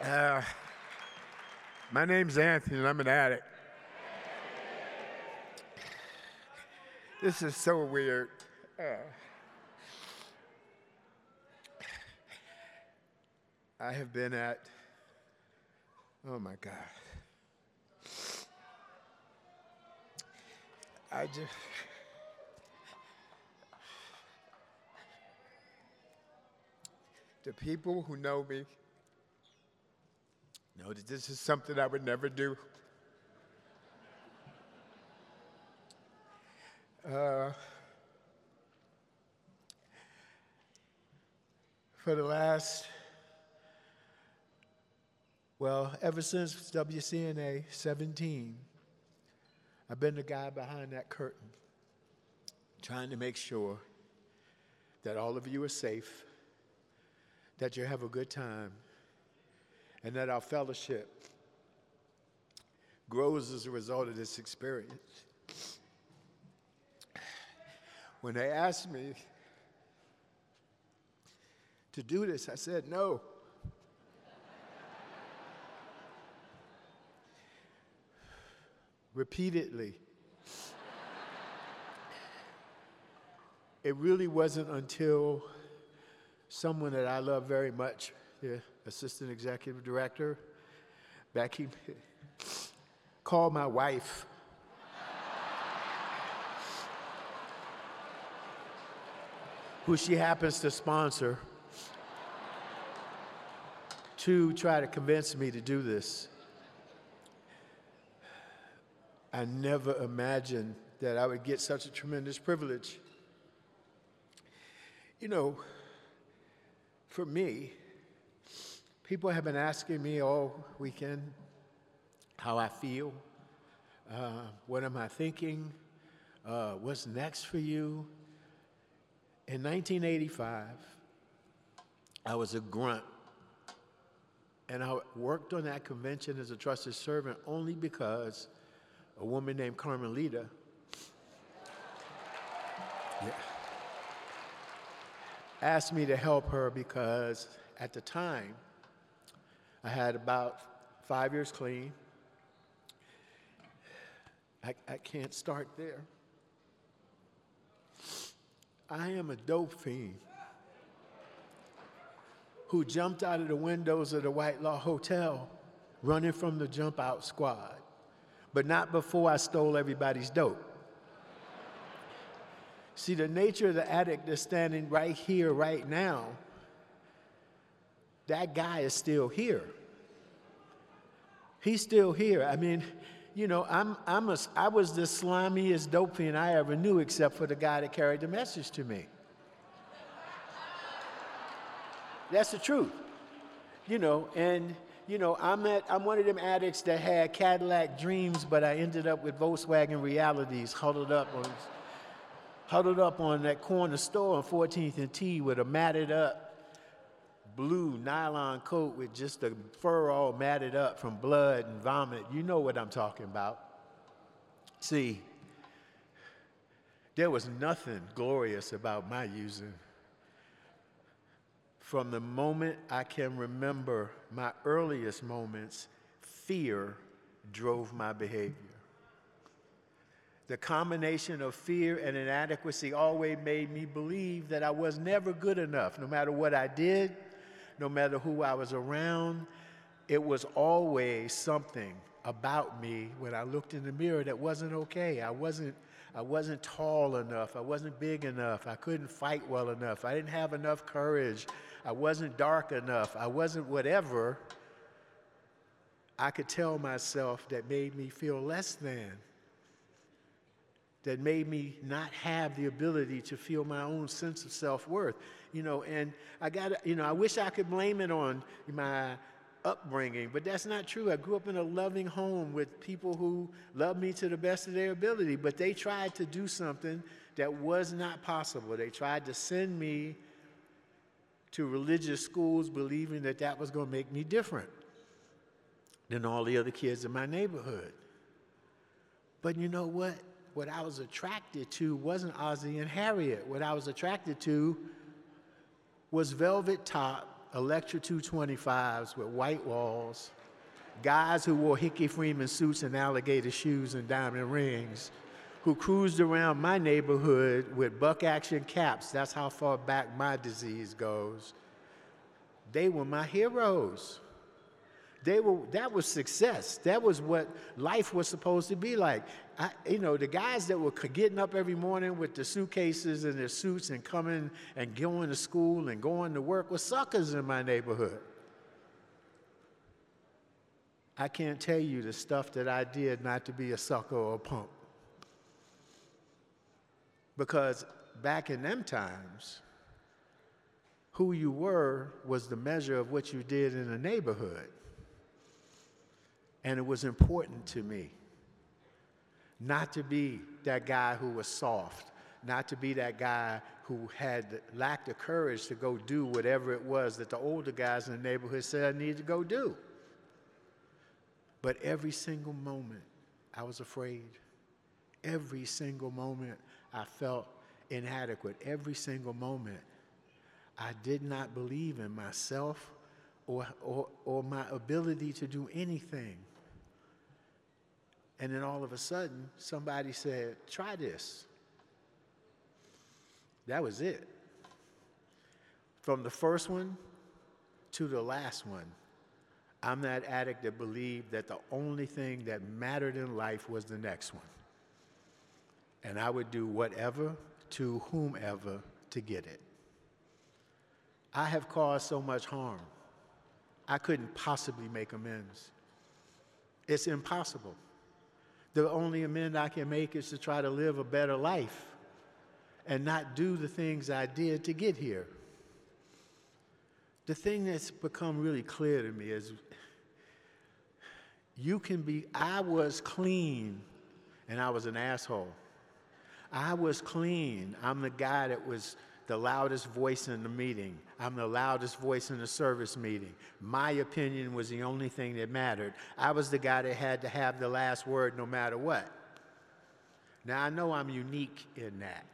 Uh, my name's Anthony, and I'm an addict. This is so weird. I have been at, oh my God. I just, the people who know me know that this is something I would never do. For the last, ever since WCNA 17, I've been the guy behind that curtain, trying to make sure that all of you are safe, that you have a good time, and that our fellowship grows as a result of this experience. When they asked me to do this, I said no. Repeatedly. It really wasn't until someone that I love very much, the Assistant Executive Director, Becky, called my wife who she happens to sponsor, to try to convince me to do this. I never imagined that I would get such a tremendous privilege. You know, for me, people have been asking me all weekend how I feel, what am I thinking, what's next for you. In 1985, I was a grunt, and I worked on that convention as a trusted servant only because a woman named Carmelita asked me to help her because at the time, I had about 5 years clean. I can't start there. I am a dope fiend who jumped out of the windows of the White Law Hotel running from the jump out squad, but not before I stole everybody's dope. See, the nature of the addict that's standing right here, right now, that guy is still here. He's still here. I mean, you know, I was the slimiest dope fiend I ever knew, except for the guy that carried the message to me. That's the truth. You know, and you know, I'm one of them addicts that had Cadillac dreams, but I ended up with Volkswagen realities, huddled up on that corner store on 14th and T with a matted up blue nylon coat with just the fur all matted up from blood and vomit. You know what I'm talking about. See, there was nothing glorious about my using. From the moment I can remember, my earliest moments, fear drove my behavior. The combination of fear and inadequacy always made me believe that I was never good enough. No matter what I did, no matter who I was around, it was always something about me when I looked in the mirror that wasn't okay. I wasn't tall enough. I wasn't big enough. I couldn't fight well enough. I didn't have enough courage. I wasn't dark enough. I wasn't whatever I could tell myself that made me feel less than, that made me not have the ability to feel my own sense of self-worth. You know, and I wish I could blame it on my upbringing, but that's not true. I grew up in a loving home with people who loved me to the best of their ability, but they tried to do something that was not possible. They tried to send me to religious schools believing that that was going to make me different than all the other kids in my neighborhood. But you know what? What I was attracted to wasn't Ozzie and Harriet. What I was attracted to was velvet top, Electra 225s with white walls, guys who wore Hickey Freeman suits and alligator shoes and diamond rings, who cruised around my neighborhood with buck action caps. That's how far back my disease goes. They were my heroes. That was success. That was what life was supposed to be like. The guys that were getting up every morning with the suitcases and their suits and coming and going to school and going to work were suckers in my neighborhood. I can't tell you the stuff that I did not to be a sucker or a punk. Because back in them times, who you were was the measure of what you did in a neighborhood. And it was important to me not to be that guy who was soft, not to be that guy who lacked the courage to go do whatever it was that the older guys in the neighborhood said I needed to go do. But every single moment, I was afraid. Every single moment, I felt inadequate. Every single moment, I did not believe in myself or my ability to do anything. And then all of a sudden, somebody said, try this. That was it. From the first one to the last one, I'm that addict that believed that the only thing that mattered in life was the next one. And I would do whatever to whomever to get it. I have caused so much harm. I couldn't possibly make amends. It's impossible. The only amend I can make is to try to live a better life and not do the things I did to get here. The thing that's become really clear to me is I was clean and I was an asshole. I was clean. I'm the guy that was the loudest voice in the meeting. I'm the loudest voice in the service meeting. My opinion was the only thing that mattered. I was the guy that had to have the last word no matter what. Now, I know I'm unique in that.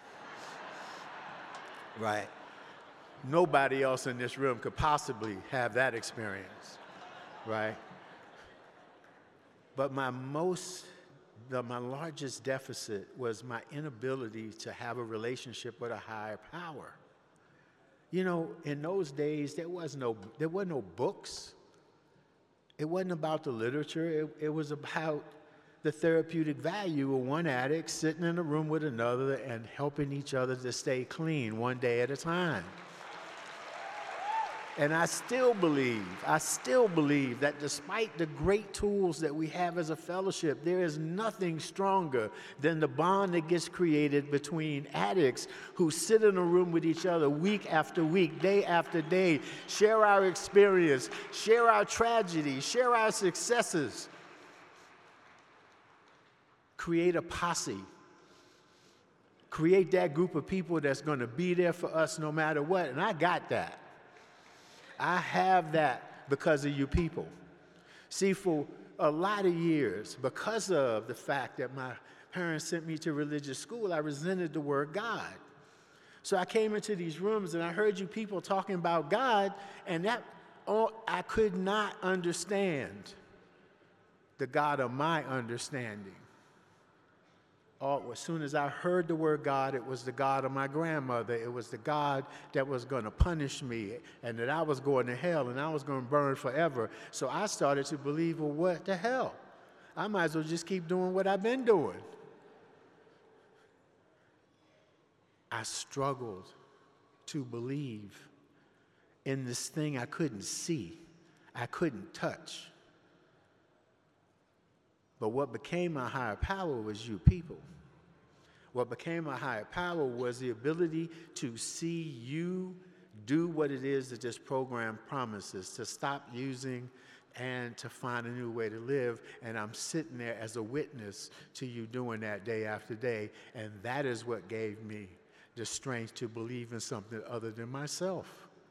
Right? Nobody else in this room could possibly have that experience. Right? But my largest deficit was my inability to have a relationship with a higher power. In those days, there were no books. It wasn't about the literature. It was about the therapeutic value of one addict sitting in a room with another and helping each other to stay clean one day at a time. And I still believe that despite the great tools that we have as a fellowship, there is nothing stronger than the bond that gets created between addicts who sit in a room with each other week after week, day after day, share our experience, share our tragedy, share our successes, create a posse, create that group of people that's going to be there for us no matter what. And I got that. I have that because of you people. See, for a lot of years, because of the fact that my parents sent me to religious school, I resented the word God. So I came into these rooms and I heard you people talking about God, and I could not understand the God of my understanding. As soon as I heard the word God, it was the God of my grandmother. It was the God that was going to punish me and that I was going to hell and I was going to burn forever. So I started to believe, well, what the hell? I might as well just keep doing what I've been doing. I struggled to believe in this thing I couldn't see, I couldn't touch. But what became my higher power was you people. What became my higher power was the ability to see you do what it is that this program promises, to stop using and to find a new way to live. And I'm sitting there as a witness to you doing that day after day. And that is what gave me the strength to believe in something other than myself.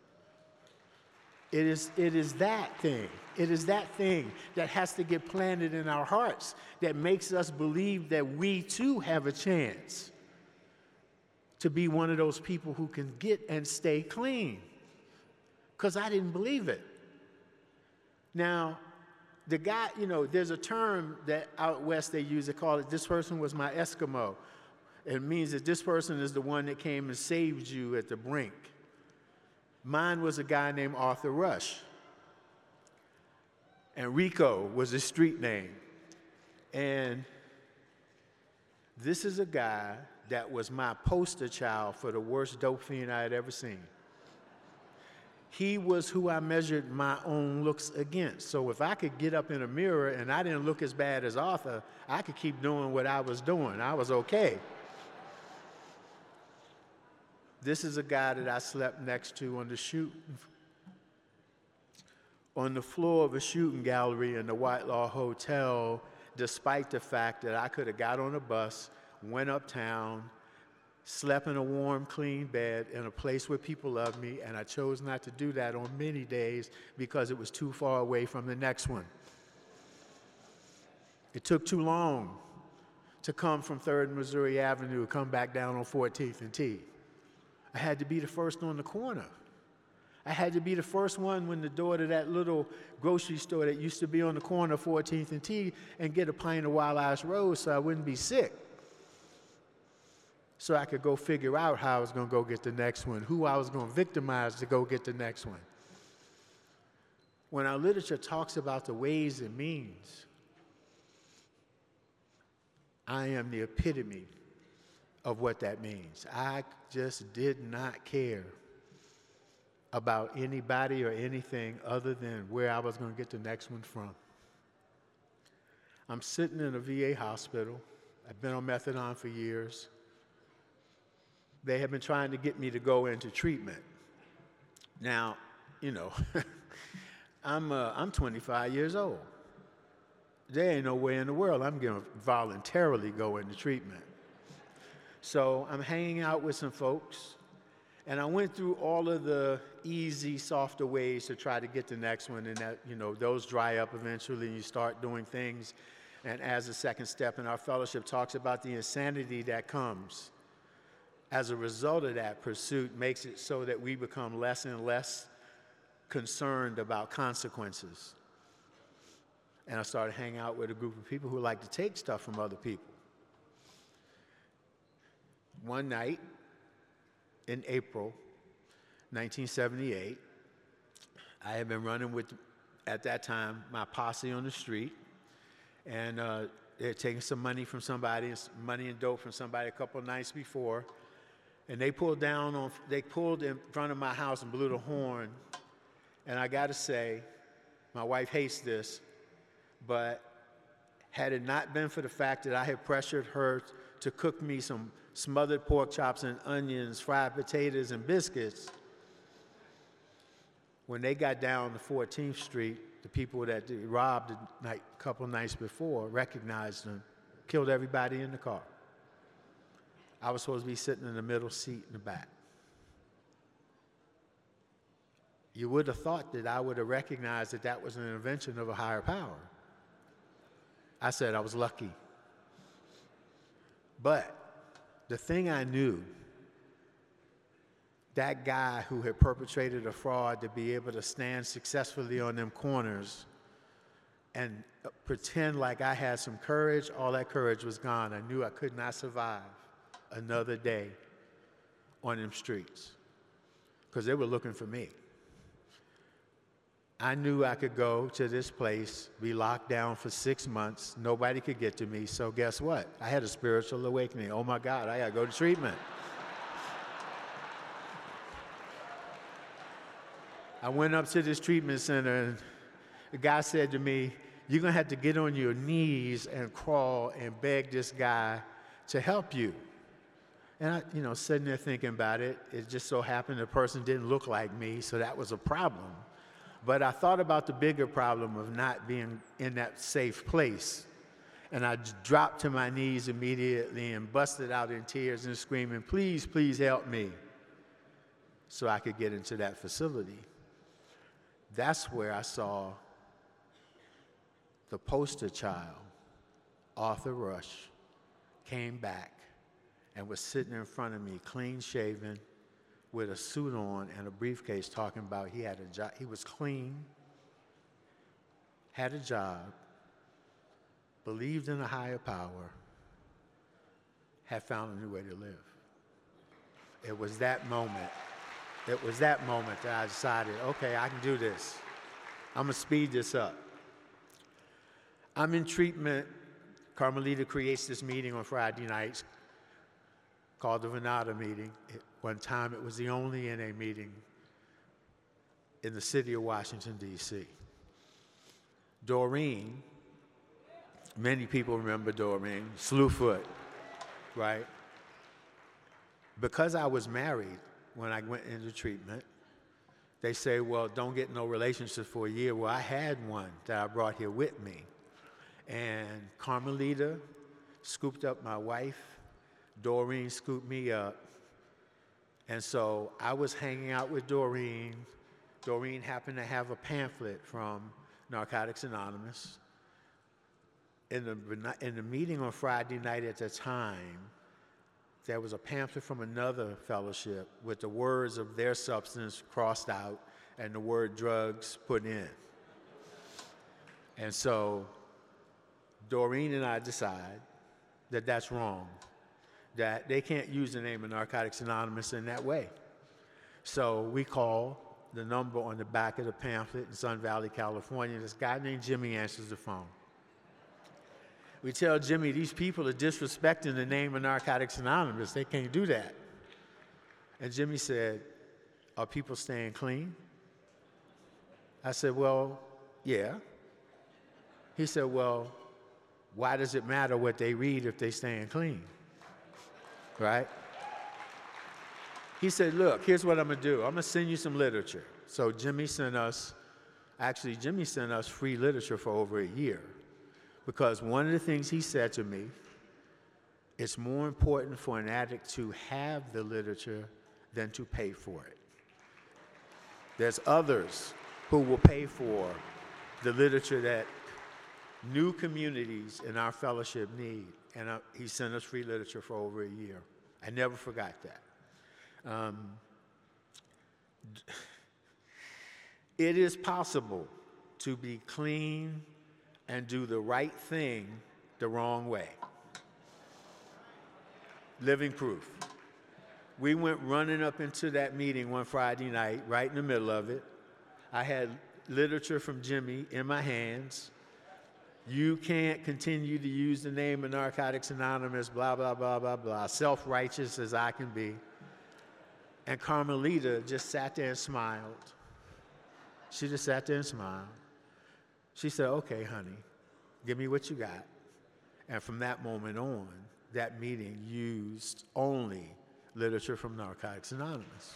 It is that thing. It is that thing that has to get planted in our hearts that makes us believe that we too have a chance to be one of those people who can get and stay clean. because I didn't believe it. Now, the guy, there's a term that out west they use, they call it, this person was my Eskimo. It means that this person is the one that came and saved you at the brink. Mine was a guy named Arthur Rush. And Rico was his street name. And this is a guy that was my poster child for the worst dope fiend I had ever seen. He was who I measured my own looks against. So if I could get up in a mirror and I didn't look as bad as Arthur, I could keep doing what I was doing. I was okay. This is a guy that I slept next to on the floor of a shooting gallery in the Whitelaw Hotel, despite the fact that I could have got on a bus, went uptown, slept in a warm, clean bed in a place where people love me, and I chose not to do that on many days because it was too far away from the next one. It took too long to come from 3rd Missouri Avenue, come back down on 14th and T. I had to be the first on the corner. I had to be the first one when the door to that little grocery store that used to be on the corner of 14th and T and get a pint of Wild Ash Rose so I wouldn't be sick. So I could go figure out how I was going to go get the next one, who I was going to victimize to go get the next one. When our literature talks about the ways and means, I am the epitome of what that means. I just did not care about anybody or anything other than where I was going to get the next one from. I'm sitting in a VA hospital. I've been on methadone for years. They have been trying to get me to go into treatment. Now, I'm 25 years old. There ain't no way in the world I'm going to voluntarily go into treatment. So I'm hanging out with some folks, and I went through all of the easy, softer ways to try to get the next one, and that, those dry up eventually, and you start doing things. And as a second step in our fellowship talks about the insanity that comes as a result of that pursuit, makes it so that we become less and less concerned about consequences. And I started hanging out with a group of people who like to take stuff from other people. One night in April 1978, I had been running with, at that time, my posse on the street, and they had taken some money from somebody, money and dope from somebody a couple of nights before, and they pulled in front of my house and blew the horn. And I got to say, my wife hates this, but had it not been for the fact that I had pressured her to cook me some smothered pork chops and onions, fried potatoes, and biscuits, when they got down to 14th Street, the people that they robbed a couple nights before recognized them, killed everybody in the car. I was supposed to be sitting in the middle seat in the back. You would have thought that I would have recognized that that was an invention of a higher power. I said I was lucky. But the thing I knew, that guy who had perpetrated a fraud to be able to stand successfully on them corners and pretend like I had some courage, all that courage was gone. I knew I could not survive another day on them streets because they were looking for me. I knew I could go to this place, be locked down for 6 months, nobody could get to me, so guess what? I had a spiritual awakening. Oh my God, I gotta go to treatment. I went up to this treatment center, and the guy said to me, you're gonna have to get on your knees and crawl and beg this guy to help you. And I, sitting there thinking about it, it just so happened the person didn't look like me, so that was a problem. But I thought about the bigger problem of not being in that safe place. And I dropped to my knees immediately and busted out in tears and screaming, please, please help me, so I could get into that facility. That's where I saw the poster child, Arthur Rush, came back and was sitting in front of me, clean shaven, with a suit on and a briefcase talking about he had a job. He was clean, had a job, believed in a higher power, had found a new way to live. It was that moment. It was that moment that I decided, okay, I can do this. I'm going to speed this up. I'm in treatment. Carmelita creates this meeting on Friday nights called the Venata meeting. One time it was the only NA meeting in the city of Washington, D.C. Doreen, many people remember Doreen, Slewfoot, right? Because I was married when I went into treatment, they say, well, don't get no relationship for a year. Well, I had one that I brought here with me. And Carmelita scooped up my wife. Doreen scooped me up. And so I was hanging out with Doreen. Doreen happened to have a pamphlet from Narcotics Anonymous. In the meeting on Friday night at the time, there was a pamphlet from another fellowship with the words of their substance crossed out and the word drugs put in. And so Doreen and I decide that that's wrong, that they can't use the name of Narcotics Anonymous in that way. So we call the number on the back of the pamphlet in Sun Valley, California. This guy named Jimmy answers the phone. We tell Jimmy, these people are disrespecting the name of Narcotics Anonymous. They can't do that. And Jimmy said, are people staying clean? I said, well, yeah. He said, well, why does it matter what they read if they're staying clean? Right? He said, look, here's what I'm going to do. I'm going to send you some literature. So Jimmy sent us free literature for over a year. Because one of the things he said to me, it's more important for an addict to have the literature than to pay for it. There's others who will pay for the literature that new communities in our fellowship need. And he sent us free literature for over a year. I never forgot that. It is possible to be clean and do the right thing the wrong way. Living proof. We went running up into that meeting one Friday night, right in the middle of it. I had literature from Jimmy in my hands. You can't continue to use the name of Narcotics Anonymous, blah, blah, blah, blah, blah, self-righteous as I can be. And Carmelita just sat there and smiled. She just sat there and smiled. She said, okay, honey, give me what you got. And from that moment on, that meeting used only literature from Narcotics Anonymous.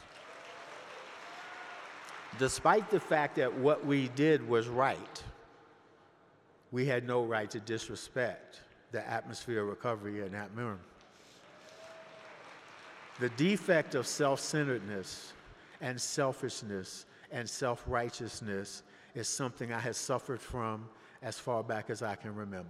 Despite the fact that what we did was right, we had no right to disrespect the atmosphere of recovery in that room. The defect of self-centeredness and selfishness and self-righteousness is something I had suffered from as far back as I can remember.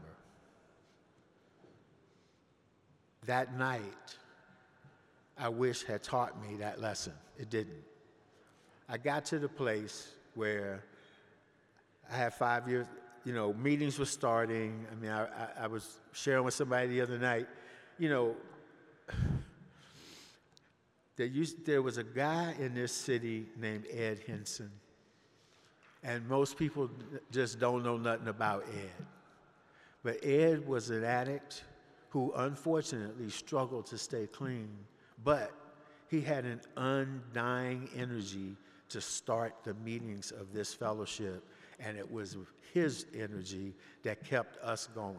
That night, I wish had taught me that lesson. It didn't. I got to the place where I had 5 years, meetings were starting. I mean, I was sharing with somebody the other night, there was a guy in this city named Ed Henson. And most people just don't know nothing about Ed. But Ed was an addict who unfortunately struggled to stay clean, but he had an undying energy to start the meetings of this fellowship, and it was his energy that kept us going.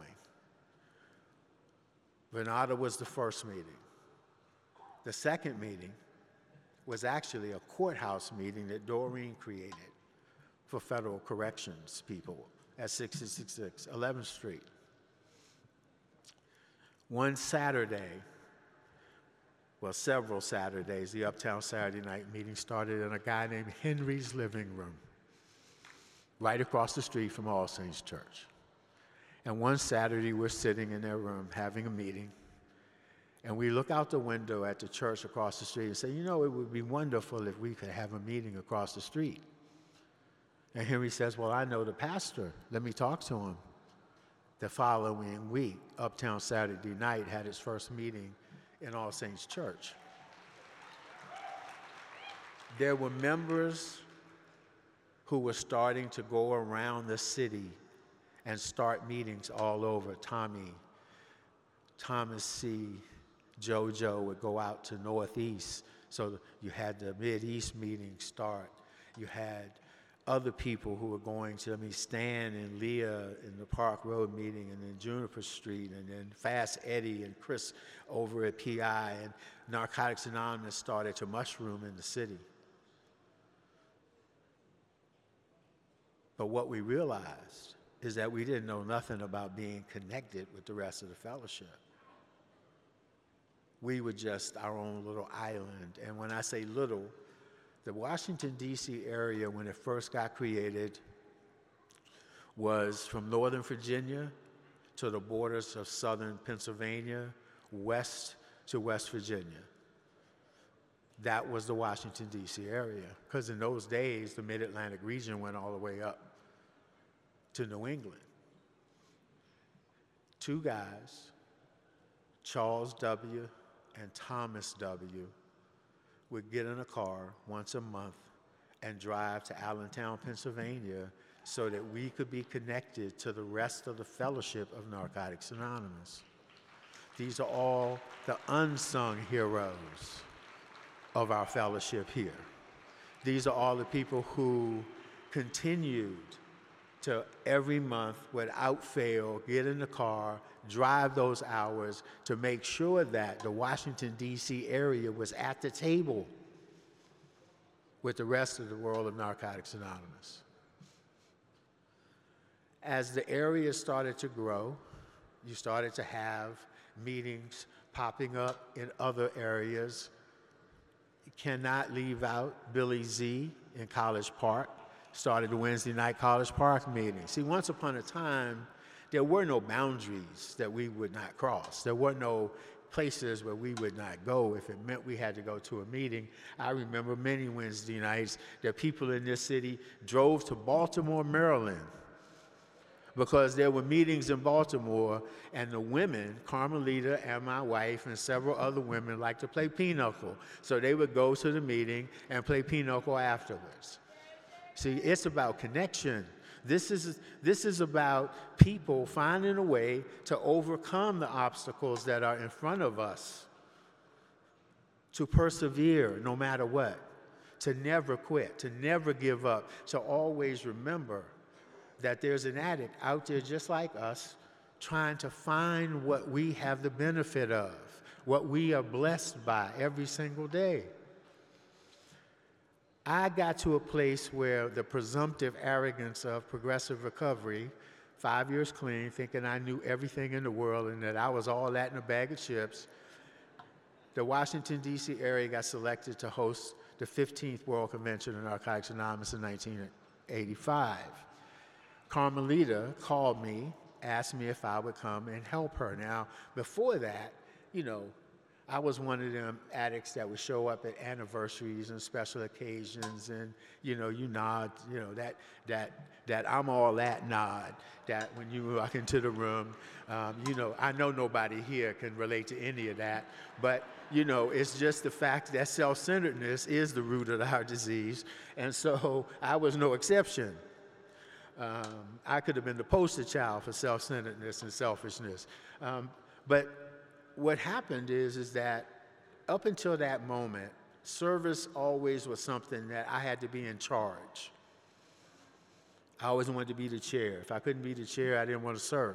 Venata was the first meeting. The second meeting was actually a courthouse meeting that Doreen created for federal corrections people at 666 11th Street. One Saturday, well, several Saturdays, the Uptown Saturday Night meeting started in a guy named Henry's living room, right across the street from All Saints Church. And one Saturday, we're sitting in their room having a meeting, And we look out the window at the church across the street and say, you know, it would be wonderful if we could have a meeting across the street. And Henry says, well, I know the pastor. Let me talk to him. The following week, Uptown Saturday Night had its first meeting in All Saints Church. There were members who were starting to go around the city and start meetings all over. Thomas C., JoJo would go out to Northeast. So you had the Mid-East meeting start. You had other people who were going to, Stan and Leah in the Park Road meeting, and then Juniper Street, and then Fast Eddie and Chris over at PI, and Narcotics Anonymous started to mushroom in the city. But what we realized is that we didn't know nothing about being connected with the rest of the fellowship. We were just our own little island. And when I say little, the Washington, D.C. area, when it first got created, was from Northern Virginia to the borders of southern Pennsylvania, west to West Virginia. That was the Washington, D.C. area. Because in those days, the Mid-Atlantic region went all the way up to New England. Two guys, Charles W. and Thomas W., would get in a car once a month and drive to Allentown, Pennsylvania, so that we could be connected to the rest of the fellowship of Narcotics Anonymous. These are all the unsung heroes of our fellowship here. These are all the people who continued to every month, without fail, get in the car, drive those hours to make sure that the Washington, D.C. area was at the table with the rest of the world of Narcotics Anonymous. As the area started to grow, you started to have meetings popping up in other areas. You cannot leave out Billy Z in College Park. Started the Wednesday night College Park meeting. See, once upon a time, there were no boundaries that we would not cross. There were no places where we would not go if it meant we had to go to a meeting. I remember many Wednesday nights that people in this city drove to Baltimore, Maryland, because there were meetings in Baltimore, and the women, Carmelita and my wife and several other women, liked to play pinochle. So they would go to the meeting and play pinochle afterwards. See, it's about connection. This is about people finding a way to overcome the obstacles that are in front of us, to persevere no matter what, to never quit, to never give up, to always remember that there's an addict out there just like us trying to find what we have the benefit of, what we are blessed by every single day. I got to a place where the presumptive arrogance of progressive recovery, 5 years clean, thinking I knew everything in the world and that I was all that in a bag of chips, the Washington, D.C. area got selected to host the 15th World Convention of Narcotics Anonymous in 1985. Carmelita called me, asked me if I would come and help her. Now, before that, I was one of them addicts that would show up at anniversaries and special occasions, and you nod, that I'm all that nod. That when you walk into the room, I know nobody here can relate to any of that, but it's just the fact that self-centeredness is the root of our disease, and so I was no exception. I could have been the poster child for self-centeredness and selfishness, but what happened is that up until that moment, service always was something that I had to be in charge. I always wanted to be the chair. If I couldn't be the chair, I didn't want to serve.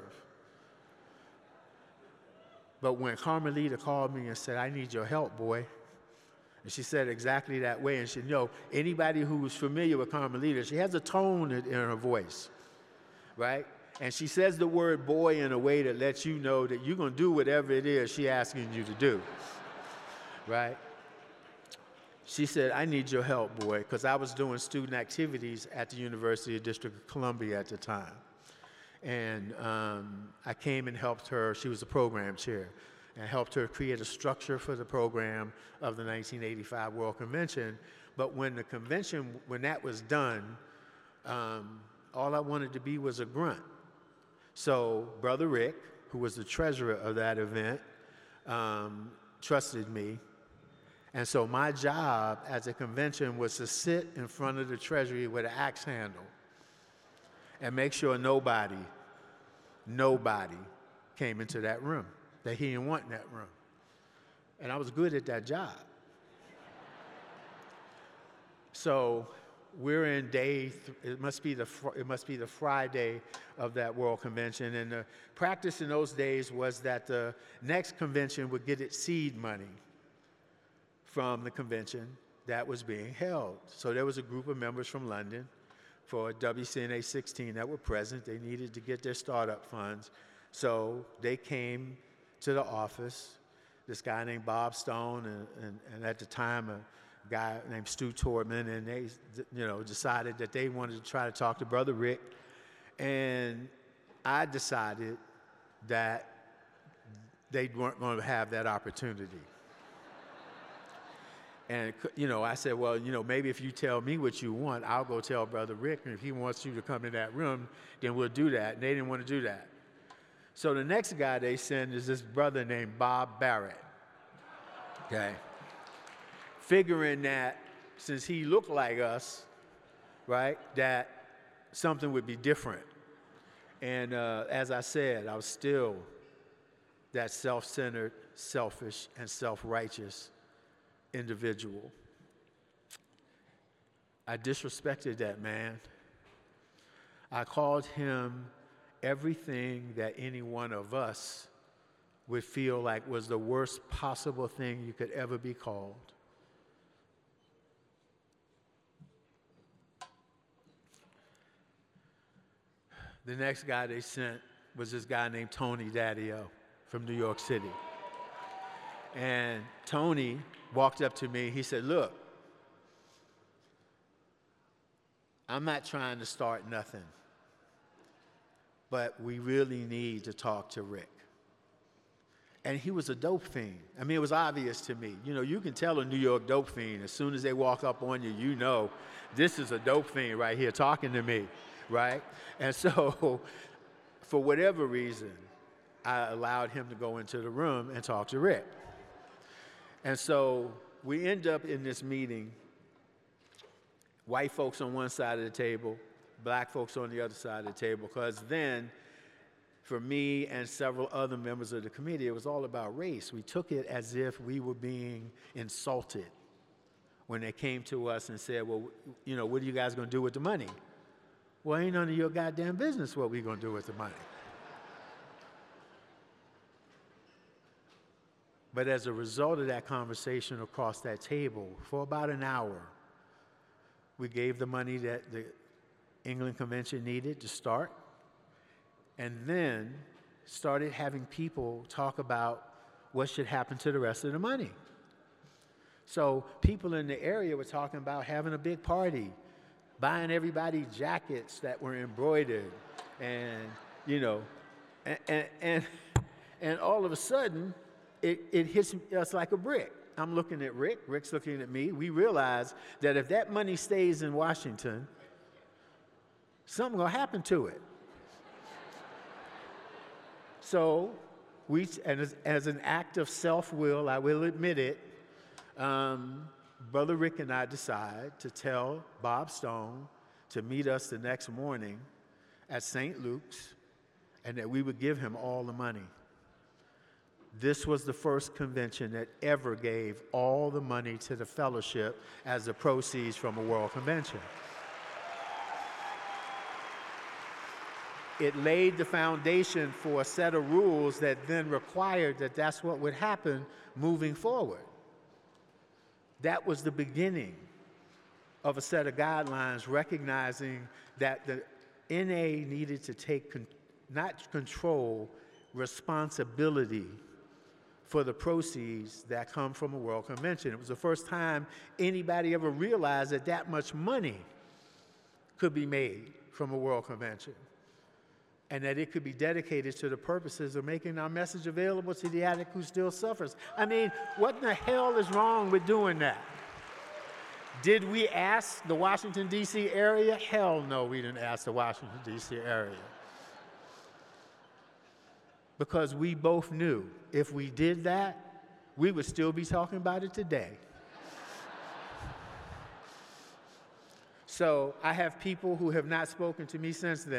But when Carmelita called me and said, I need your help, boy, and she said exactly that way, and she anybody who's familiar with Carmelita, she has a tone in her voice, right? And she says the word boy in a way that lets you know that you're going to do whatever it is she's asking you to do, right? She said, I need your help, boy, because I was doing student activities at the University of District of Columbia at the time. And I came and helped her. She was the program chair. and helped her create a structure for the program of the 1985 World Convention. But when the convention, when that was done, all I wanted to be was a grunt. So Brother Rick, who was the treasurer of that event, trusted me. And so my job at the convention was to sit in front of the treasury with an axe handle and make sure nobody came into that room that he didn't want in that room. And I was good at that job. So we're in it must be the Friday of that World Convention, and the practice in those days was that the next convention would get its seed money from the convention that was being held. So there was a group of members from London for WCNA 16 that were present. They needed to get their startup funds. So they came to the office, this guy named Bob Stone, and at the time a guy named Stu Tortman, and they decided that they wanted to try to talk to Brother Rick. And I decided that they weren't going to have that opportunity. And, I said, well, maybe if you tell me what you want, I'll go tell Brother Rick, and if he wants you to come in that room, then we'll do that. And they didn't want to do that. So the next guy they send is this brother named Bob Barrett, okay? Figuring that since he looked like us, right, that something would be different. And as I said, I was still that self-centered, selfish, and self-righteous individual. I disrespected that man. I called him everything that any one of us would feel like was the worst possible thing you could ever be called. The next guy they sent was this guy named Tony Daddio from New York City. And Tony walked up to me. He said, look, I'm not trying to start nothing, but we really need to talk to Rick. And he was a dope fiend. I mean, it was obvious to me. You can tell a New York dope fiend as soon as they walk up on you, this is a dope fiend right here talking to me, right? And so, for whatever reason, I allowed him to go into the room and talk to Rick. And so we end up in this meeting, white folks on one side of the table, black folks on the other side of the table, because then, for me and several other members of the committee, it was all about race. We took it as if we were being insulted when they came to us and said, well, what are you guys going to do with the money? Well, ain't none of your goddamn business what we're going to do with the money. But as a result of that conversation across that table, for about an hour, we gave the money that the England Convention needed to start, and then started having people talk about what should happen to the rest of the money. So people in the area were talking about having a big party, buying everybody jackets that were embroidered, and and all of a sudden, it hits us like a brick. I'm looking at Rick, Rick's looking at me. We realize that if that money stays in Washington, something will happen to it. So as an act of self-will, I will admit it, Brother Rick and I decide to tell Bob Stone to meet us the next morning at St. Luke's and that we would give him all the money. This was the first convention that ever gave all the money to the fellowship as the proceeds from a world convention. It laid the foundation for a set of rules that then required that that's what would happen moving forward. That was the beginning of a set of guidelines recognizing that the NA needed to take not control, responsibility for the proceeds that come from a world convention. It was the first time anybody ever realized that much money could be made from a world convention. and that it could be dedicated to the purposes of making our message available to the addict who still suffers. I mean, what in the hell is wrong with doing that? Did we ask the Washington, D.C. area? Hell no, we didn't ask the Washington, D.C. area. Because we both knew if we did that, we would still be talking about it today. So I have people who have not spoken to me since then.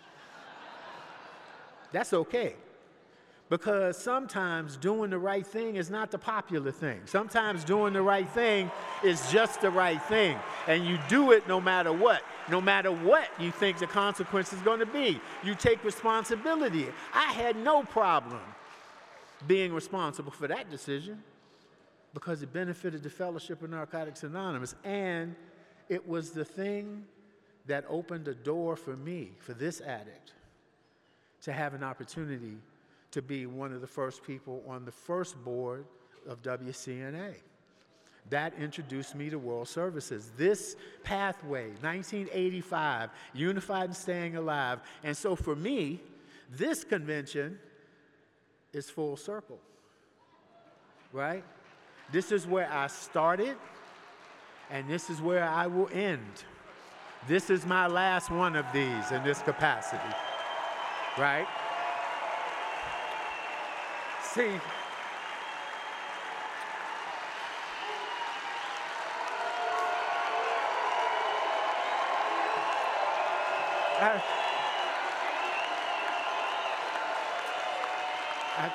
That's okay. Because sometimes doing the right thing is not the popular thing. Sometimes doing the right thing is just the right thing. And you do it no matter what. No matter what you think the consequence is going to be. You take responsibility. I had no problem being responsible for that decision because it benefited the Fellowship of Narcotics Anonymous. And it was the thing that opened the door for me, for this addict, to have an opportunity to be one of the first people on the first board of WCNA. That introduced me to World Services. This pathway, 1985, Unified and Staying Alive. And so for me, this convention is full circle, right? This is where I started, and this is where I will end. This is my last one of these in this capacity, right? See, I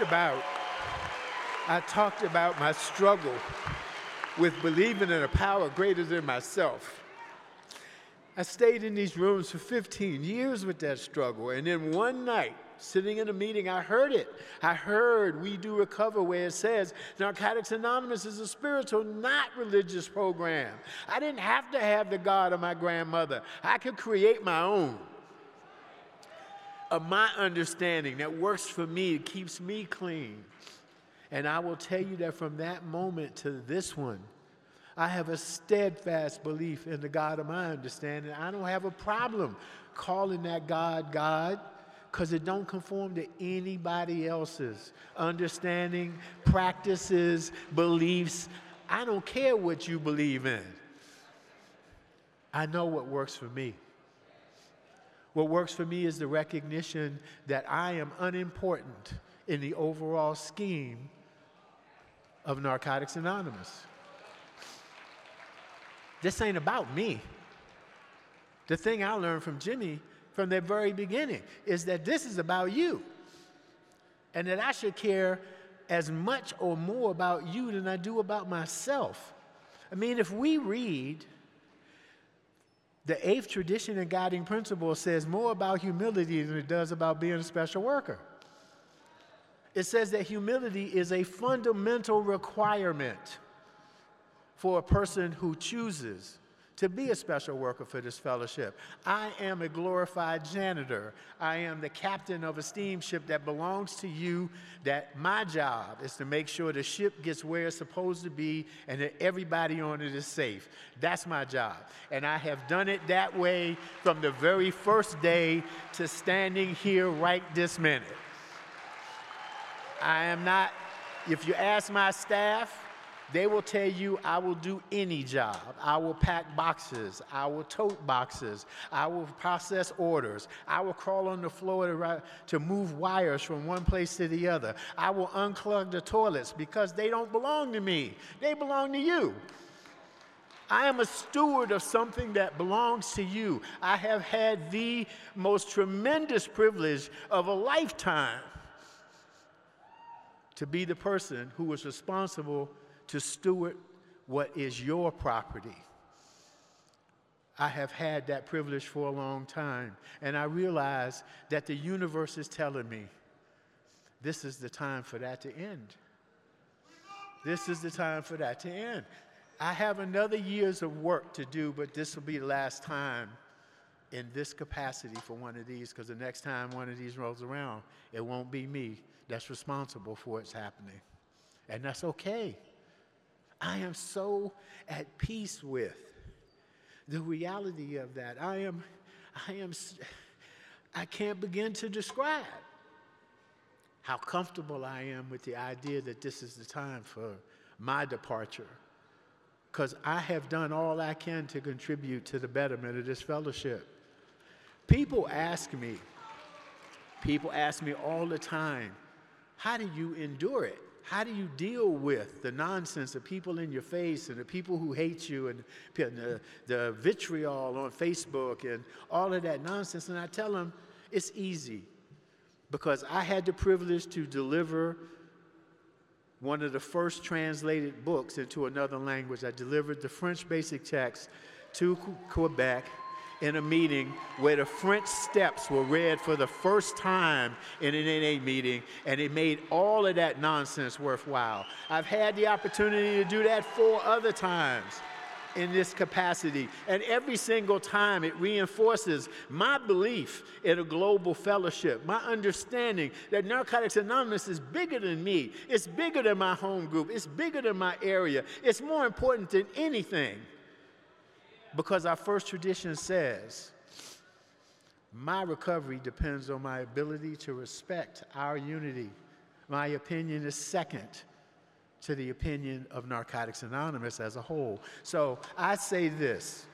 talked about my struggle with believing in a power greater than myself. I stayed in these rooms for 15 years with that struggle, and then one night, sitting in a meeting, I heard it. I heard We Do Recover, where it says Narcotics Anonymous is a spiritual, not religious program. I didn't have to have the God of my grandmother. I could create my own. Of my understanding that works for me, it keeps me clean. And I will tell you that from that moment to this one, I have a steadfast belief in the God of my understanding. I don't have a problem calling that God, God, because it don't conform to anybody else's understanding, practices, beliefs. I don't care what you believe in. I know what works for me. What works for me is the recognition that I am unimportant in the overall scheme of Narcotics Anonymous. This ain't about me. The thing I learned from Jimmy from the very beginning is that this is about you, and that I should care as much or more about you than I do about myself. I mean, if we read the 8th tradition and guiding principle, says more about humility than it does about being a special worker. It says that humility is a fundamental requirement for a person who chooses to be a special worker for this fellowship. I am a glorified janitor. I am the captain of a steamship that belongs to you, that my job is to make sure the ship gets where it's supposed to be and that everybody on it is safe. That's my job. And I have done it that way from the very first day to standing here right this minute. I am not, if you ask my staff, they will tell you I will do any job. I will pack boxes. I will tote boxes. I will process orders. I will crawl on the floor to move wires from one place to the other. I will unclog the toilets because they don't belong to me. They belong to you. I am a steward of something that belongs to you. I have had the most tremendous privilege of a lifetime to be the person who was responsible to steward what is your property. I have had that privilege for a long time, and I realize that the universe is telling me this is the time for that to end. This is the time for that to end. I have another years of work to do, but this will be the last time in this capacity for one of these, because the next time one of these rolls around, it won't be me that's responsible for what's happening. And that's okay. I am so at peace with the reality of that. I can't begin to describe how comfortable I am with the idea that this is the time for my departure, because I have done all I can to contribute to the betterment of this fellowship. People ask me all the time, how do you endure it? How do you deal with the nonsense of people in your face and the people who hate you and the vitriol on Facebook and all of that nonsense? And I tell them, it's easy, because I had the privilege to deliver one of the first translated books into another language. I delivered the French basic text to Quebec in a meeting where the French steps were read for the first time in an NA meeting, and it made all of that nonsense worthwhile. I've had the opportunity to do that 4 other times in this capacity, and every single time it reinforces my belief in a global fellowship, my understanding that Narcotics Anonymous is bigger than me, it's bigger than my home group, it's bigger than my area, it's more important than anything. Because our first tradition says, my recovery depends on my ability to respect our unity. My opinion is second to the opinion of Narcotics Anonymous as a whole. So I say this.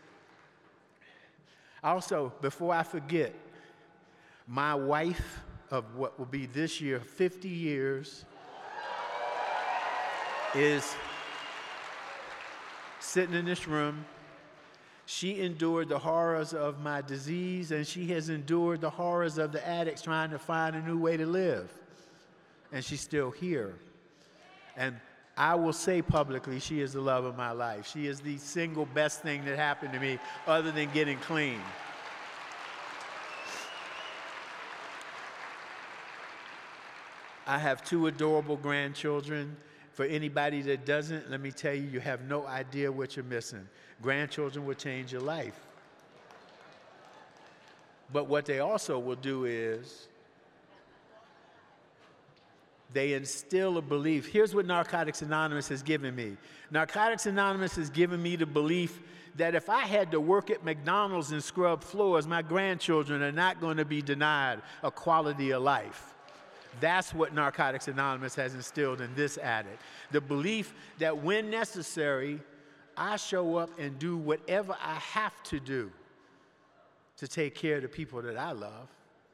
Also, before I forget, my wife of what will be this year 50 years is sitting in this room. She endured the horrors of my disease, and she has endured the horrors of the addicts trying to find a new way to live. And she's still here. And I will say publicly, she is the love of my life. She is the single best thing that happened to me other than getting clean. I have 2 adorable grandchildren. For anybody that doesn't, let me tell you, you have no idea what you're missing. Grandchildren will change your life. But what they also will do is they instill a belief. Here's what Narcotics Anonymous has given me. Narcotics Anonymous has given me the belief that if I had to work at McDonald's and scrub floors, my grandchildren are not going to be denied a quality of life. That's what Narcotics Anonymous has instilled in this addict. The belief that when necessary, I show up and do whatever I have to do to take care of the people that I love.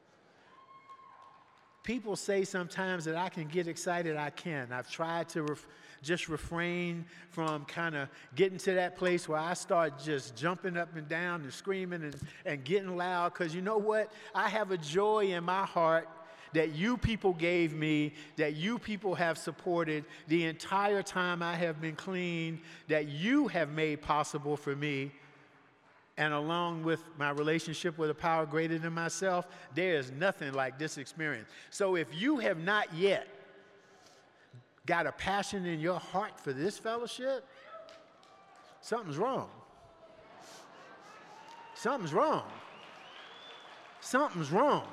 People say sometimes that I can get excited. I can. I've tried to just refrain from kind of getting to that place where I start just jumping up and down and screaming and getting loud, because you know what? I have a joy in my heart that you people gave me, that you people have supported the entire time I have been clean, that you have made possible for me. And along with my relationship with a power greater than myself, there is nothing like this experience. So if you have not yet got a passion in your heart for this fellowship, something's wrong. Something's wrong. Something's wrong.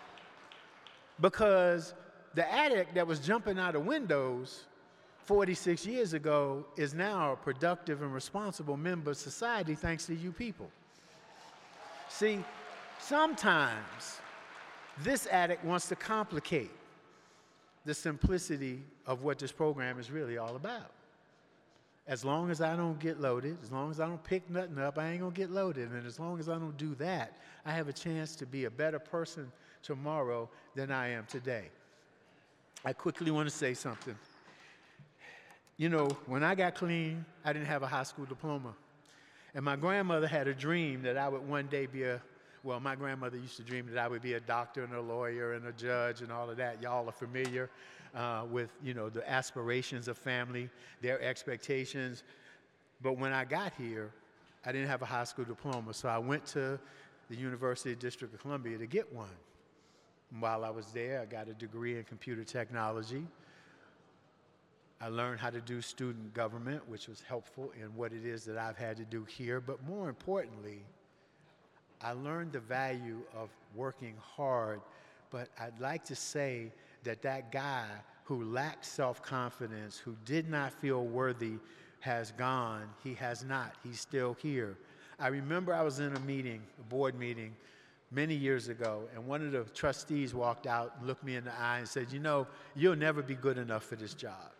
Because the addict that was jumping out of windows 46 years ago is now a productive and responsible member of society thanks to you people. See, sometimes this addict wants to complicate the simplicity of what this program is really all about. As long as I don't get loaded, as long as I don't pick nothing up, I ain't gonna get loaded. And as long as I don't do that, I have a chance to be a better person tomorrow than I am today. I quickly want to say something. You know, when I got clean, I didn't have a high school diploma. And my grandmother had a dream that I would one day be my grandmother used to dream that I would be a doctor and a lawyer and a judge and all of that. Y'all are familiar with, you know, the aspirations of family, their expectations. But when I got here, I didn't have a high school diploma, so I went to the University of District of Columbia to get one. And while I was there, I got a degree in computer technology. I learned how to do student government, which was helpful in what it is that I've had to do here. But more importantly, I learned the value of working hard. But I'd like to say that that guy who lacked self-confidence, who did not feel worthy, has gone. He has not. He's still here. I remember I was in a meeting, a board meeting, many years ago, and one of the trustees walked out and looked me in the eye and said, "You know, you'll never be good enough for this job."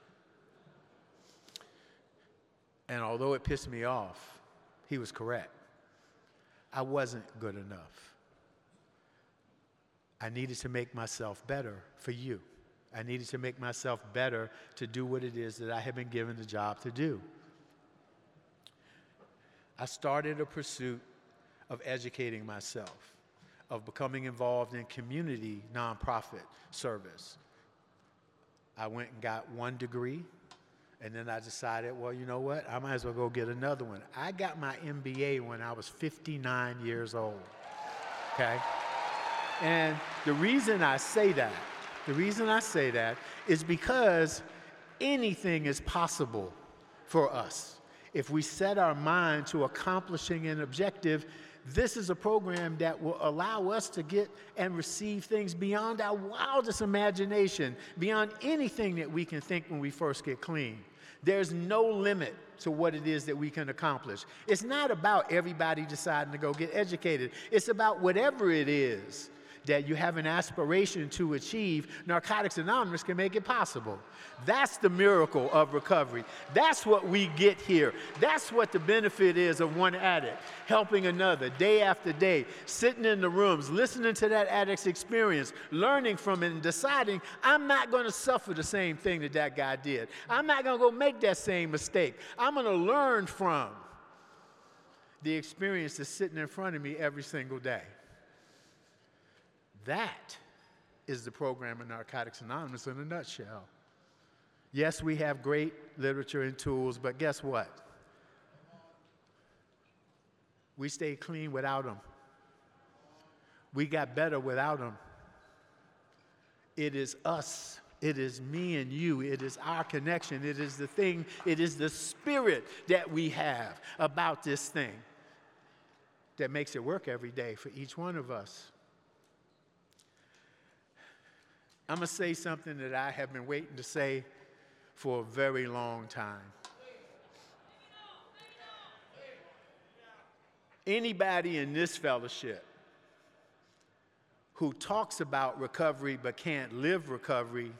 And although it pissed me off, he was correct. I wasn't good enough. I needed to make myself better for you. I needed to make myself better to do what it is that I had been given the job to do. I started a pursuit of educating myself, of becoming involved in community nonprofit service. I went and got 1 degree, and then I decided, well, you know what? I might as well go get another one. I got my MBA when I was 59 years old, okay? And the reason I say that is because anything is possible for us. If we set our mind to accomplishing an objective, this is a program that will allow us to get and receive things beyond our wildest imagination, beyond anything that we can think when we first get clean. There's no limit to what it is that we can accomplish. It's not about everybody deciding to go get educated. It's about whatever it is that you have an aspiration to achieve. Narcotics Anonymous can make it possible. That's the miracle of recovery. That's what we get here. That's what the benefit is of one addict, helping another day after day, sitting in the rooms, listening to that addict's experience, learning from it, and deciding, I'm not going to suffer the same thing that that guy did. I'm not going to go make that same mistake. I'm going to learn from the experience that's sitting in front of me every single day. That is the program of Narcotics Anonymous in a nutshell. Yes, we have great literature and tools, but guess what? We stayed clean without them. We got better without them. It is us. It is me and you. It is our connection. It is the thing. It is the spirit that we have about this thing that makes it work every day for each one of us. I'm going to say something that I have been waiting to say for a very long time. Anybody in this fellowship who talks about recovery but can't live recovery,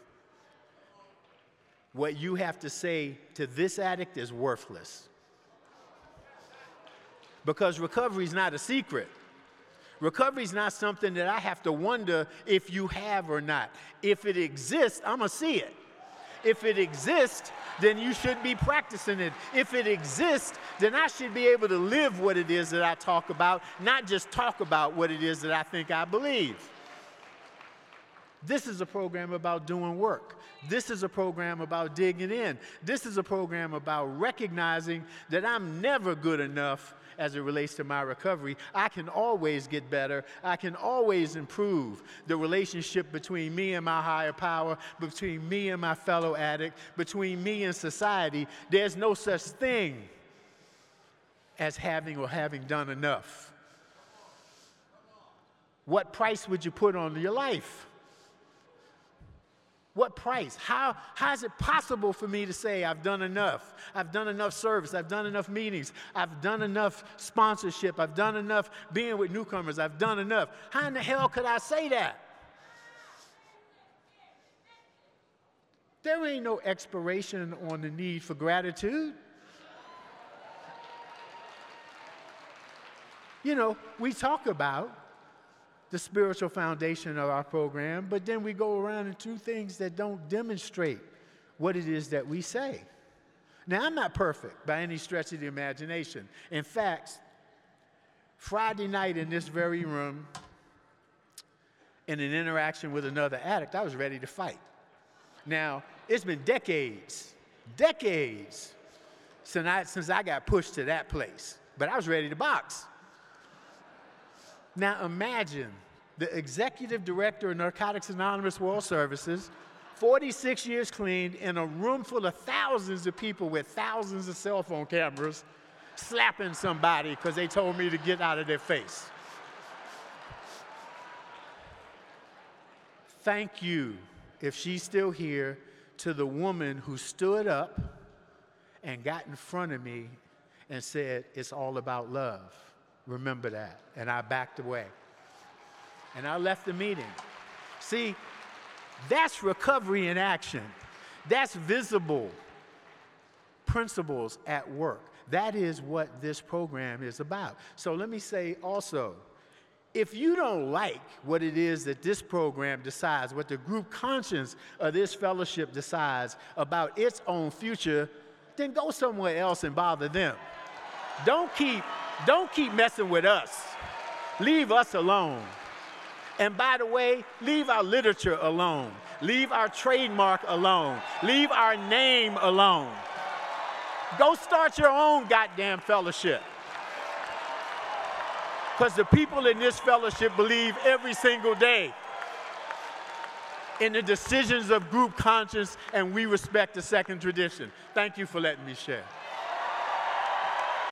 what you have to say to this addict is worthless. Because recovery is not a secret. Recovery is not something that I have to wonder if you have or not. If it exists, I'm going to see it. If it exists, then you should be practicing it. If it exists, then I should be able to live what it is that I talk about, not just talk about what it is that I think I believe. This is a program about doing work. This is a program about digging in. This is a program about recognizing that I'm never good enough as it relates to my recovery. I can always get better. I can always improve the relationship between me and my higher power, between me and my fellow addict, between me and society. There's no such thing as having or having done enough. What price would you put on your life? What price? How is it possible for me to say I've done enough? I've done enough service. I've done enough meetings. I've done enough sponsorship. I've done enough being with newcomers. I've done enough. How in the hell could I say that? There ain't no expiration on the need for gratitude. You know, we talk about the spiritual foundation of our program, but then we go around and do things that don't demonstrate what it is that we say. Now, I'm not perfect by any stretch of the imagination. In fact, Friday night in this very room, in an interaction with another addict, I was ready to fight. Now, it's been decades since I got pushed to that place, but I was ready to box. Now imagine the executive director of Narcotics Anonymous World Services, 46 years clean, in a room full of thousands of people with thousands of cell phone cameras, slapping somebody because they told me to get out of their face. Thank you, if she's still here, to the woman who stood up and got in front of me and said, it's all about love. Remember that. And I backed away. And I left the meeting. See, that's recovery in action. That's visible principles at work. That is what this program is about. So let me say also, if you don't like what it is that this program decides, what the group conscience of this fellowship decides about its own future, then go somewhere else and bother them. Don't keep messing with us. Leave us alone. And by the way, leave our literature alone. Leave our trademark alone. Leave our name alone. Go start your own goddamn fellowship. Because the people in this fellowship believe every single day in the decisions of group conscience, and we respect the second tradition. Thank you for letting me share.